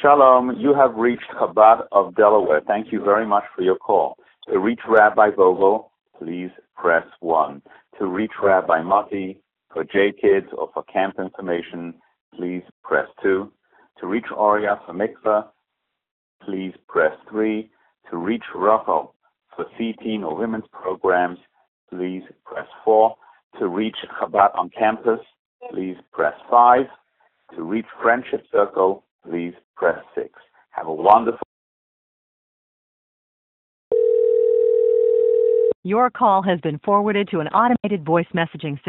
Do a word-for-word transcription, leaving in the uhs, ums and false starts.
Shalom, you have reached Chabad of Delaware. Thank you very much for your call. To reach Rabbi Vogel, please press one. To reach Rabbi Mati, for J Kids or for camp information, please press two. To reach Oria for mikveh, please press three. To reach Rachel for C-teen or women's programs, please press four. To reach Chabad on campus, please press five. To reach Friendship Circle, please press six. Have a wonderful Your call has been forwarded to an automated voice messaging system.